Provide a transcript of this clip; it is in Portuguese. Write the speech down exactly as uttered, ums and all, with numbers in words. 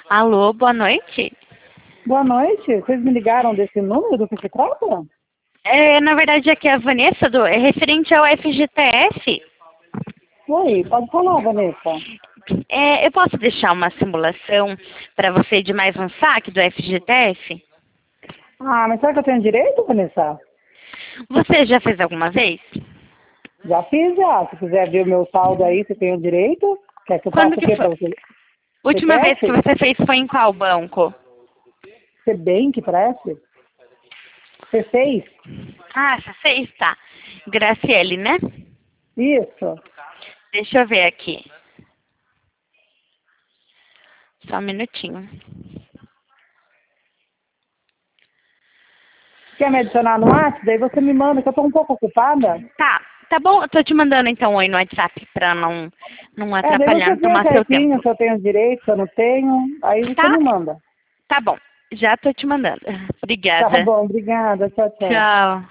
Alô, boa noite. Boa noite. Vocês me ligaram desse número do que se trata? É, na verdade, aqui é a Vanessa, do, é referente ao F G T S. Oi, pode falar, Vanessa. É, eu posso deixar uma simulação para você de mais um saque do F G T S? Ah, mas será que eu tenho direito, Vanessa? Você já fez alguma vez? Já fiz, já. Se quiser ver o meu saldo aí, você tem o direito. Quer que eu Quando faça o que quê foi? para você? Última vez que Repete? você fez foi em qual banco? Cbank, parece? C seis? Ah, você fez? Tá. Graciele, né? Isso. Deixa eu ver aqui. Só um minutinho. Quer me adicionar no WhatsApp? Daí você me manda, que eu tô um pouco ocupada. Tá, tá bom, eu tô te mandando então um oi no WhatsApp pra não, não É, daí atrapalhar, você não vê tomar seu certinho tempo. se eu tenho direito, se eu não tenho. Aí você Tá? me manda. Tá bom, já tô te mandando. Tá Obrigada. bom, obrigada. Tchau, tchau. Tchau.